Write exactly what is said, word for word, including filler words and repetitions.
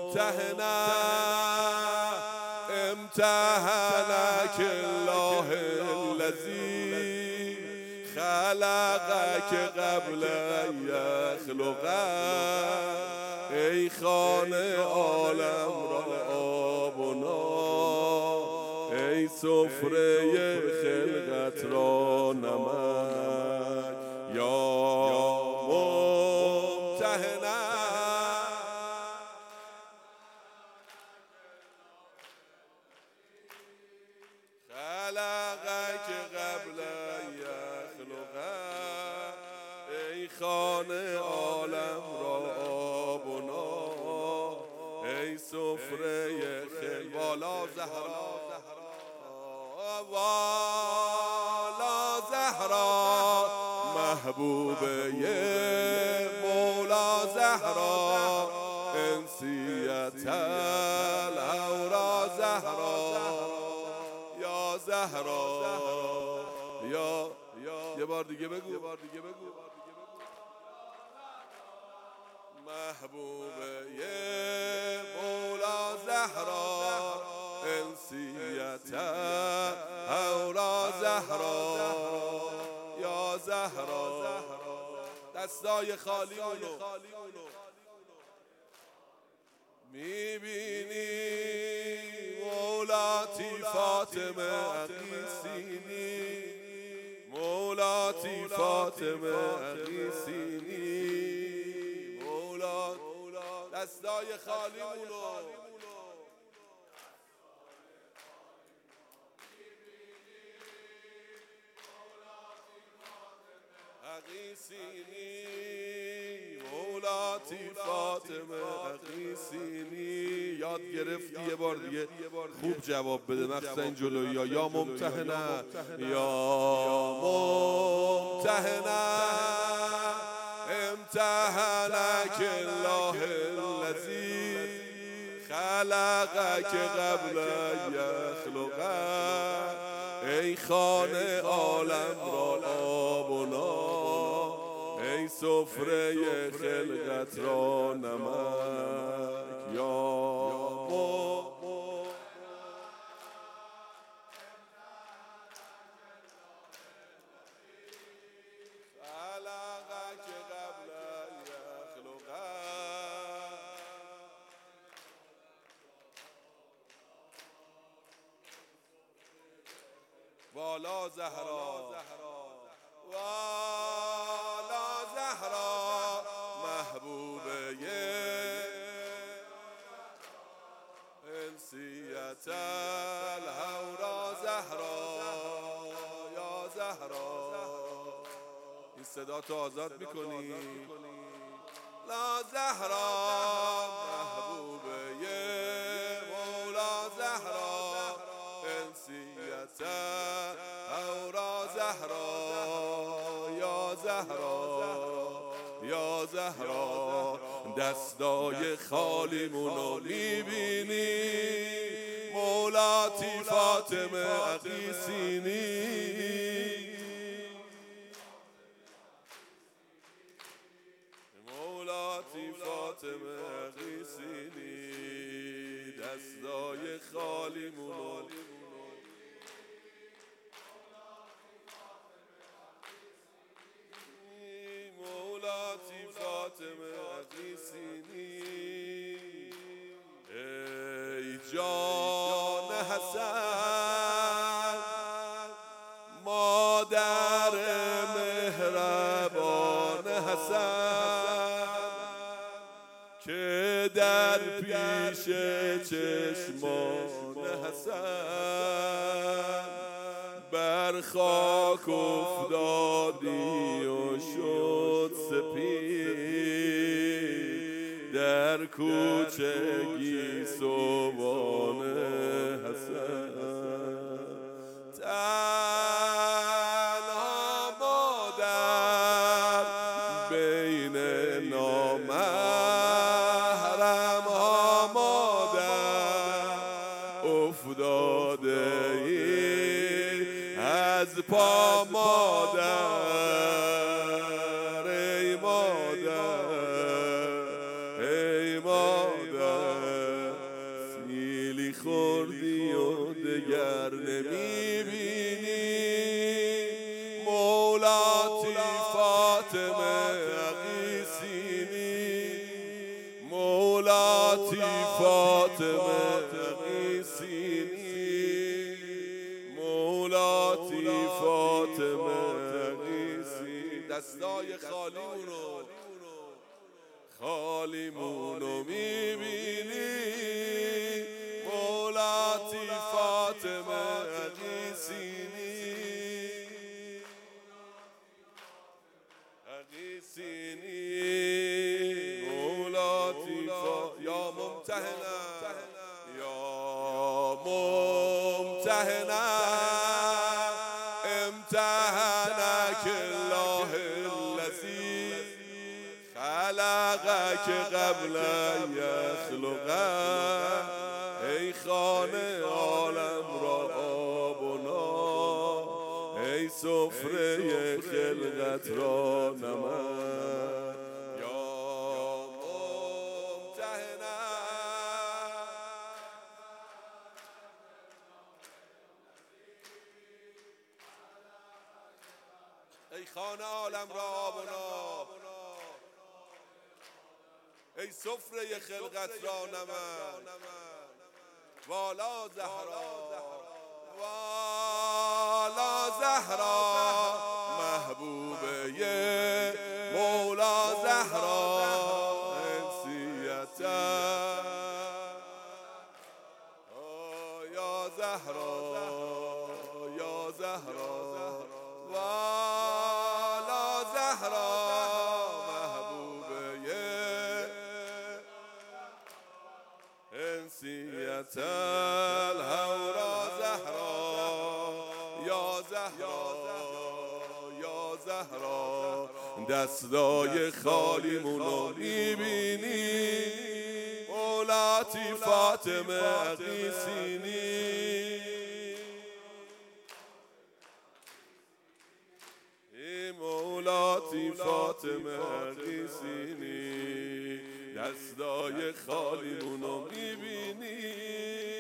ممتحنا امتحنك الله الذي خلقك قبل یخلق. ای خانه عالم را آب و نان، ای سفره خلقت را نمک. یا ممتحنا خلقك قبل یخلق. ای خانه عالم را آب و نان، ای سفره خل. والا زهرا والا زهرا محبوبه مولا زهرا، انسیت الاورا زهرا. یا زهرا یا یه بار دیگه بگو، یه بار دیگه بگو. محبوبه مولا زهرا، انسیت اورا زهرا. یا زهرا دستای خالی اونو میبینی مولاتی فاطمه اقیسینی، مولاتی فاطمه اقیسینی. مولا دستای خالی اونو اقیسینی، مولاتی فاطمه اقیسینی. یاد گرفتی یه بار دیگه خوب جواب بده، مخصوصا این جلویی ها. یا ممتحنا یا ممتحنا امتحنك الله الذي خلقك قبل یخلق. ای خانه عالم را آب و نان، ای سفره خلقت را نمک. یا والا زهرا والا زهرا محبوبه انسیت الهورا زهرا. یا زهرا این صدا تو آزاد میکنی. لا زهرا محبوبه مولا زهرا، انسیت اورا زهرا. یا زهرا یا زهرا دستای خالیمونو میبینی، مولاتی فاطمه اقیسینی. مولاتی فاطمه اقیسینی دستای خالیمونو. مولاتی فاطمه اقیسینی. ای جان حسن مادر مهربان حسن، که در پیش چشمان حسن بر خاک افتادی و شد سپید، در کوچه گیسوان حسن. تنها مادر بین نامحرم ها مادر، افتاده ای از پا مادر. ای مادر ای مادر مولاتی فاطمه قیسینی، مولاتی فاطمه قیسینی. دستای خالیمونو خالیمونو میبینی، مولاتی فاطمه قیسینی قیسینی. مولاتی فاطمه یا ممتحنا یا ممتحنا امتحنک الله الذی خلقک قبل یخلقک. ای خانه عالم را آب و نان، ای سفره خلقت را نمک. یا ممتحنا ای خانه عالم را آب و نان، ای سفره خلقت را نمک. والا زهرا والا زهرا محبوبه مولا زهرا انسیتا. یا زهرا یا زهرا والا زهرا محبوبه انسیت الهورا زهرا. یا زهرا یا زهرا دستای خالیمونو میبینی، مولاتی فاطمه قیسینی، مولاتی فاطمه قیسینی. دستای خالیمونو میبینی،